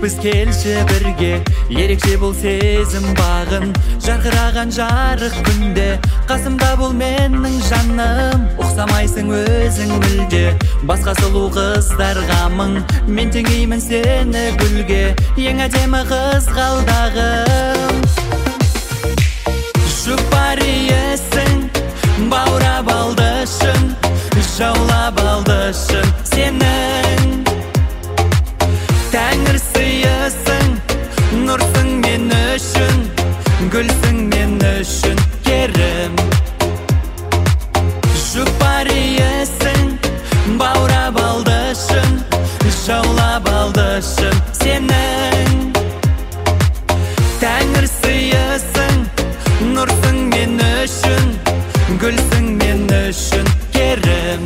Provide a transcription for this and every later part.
Біз келші бірге, ерекше бұл сезім бағын. Жарқыраған жарық күнде, қасымда бұл менің жаным. Ұқсамайсың өзің мүлде, басқа сұлу қыздарға мың. Мен теңеймін сені гүлге, ең әдемі қыз қалдағым. Жұпар иесің, баурап алды шын, жаулап алды шын сенің. Тәңір сыйысың, нұрсың мен үшін, гүлсің мен үшін керім. Жұпар иесің, баурап алды шын, жаулап алды шын сенің. Тәңір сыйысың, нұрсың мен үшін, гүлсің мен үшін керім.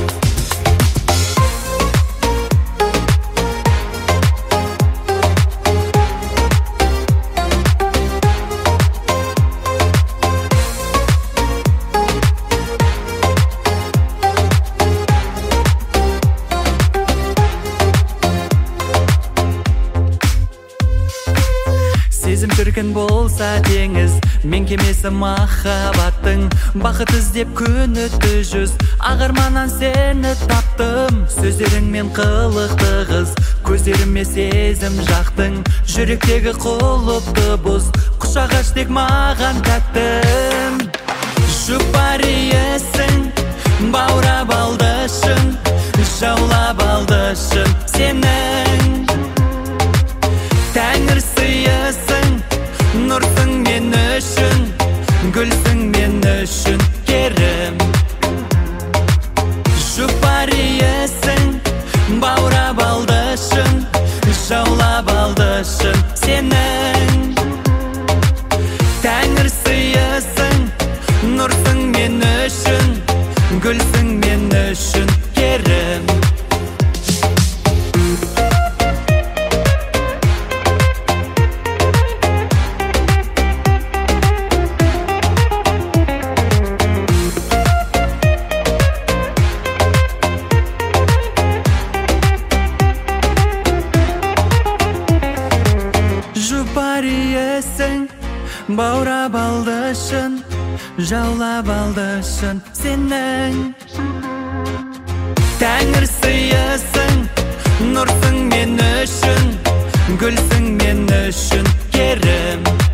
Сезім шіркін болса теңіз, мен кемесі махаббаттың. Бақыт іздеп күн өтті жүз, ағарманнан сені таптым. Сөздеріңмен қылықты қыз, көздеріме сезім жақтың. Жүректегі құлыпты бұз, құшақ ач тек маған тәттім. Жұпар иесің, баурап алды шын, жаулап алды шын сенің. Тәңір сыйысың, нұрсың мен үшін, гүлсің мен үшін керім. Жұпар иесің, баурап алды шын, жаулап алды шын сенің. Тәңір сыйысың, нұрсың мен үшін, гүлсің мен үшін керім. Жұпар иесің, баурап алды шын, жаулап алды шын сенің. Тәңір сыйысың, нұрсың мен үшін, гүлсің мен үшін керім.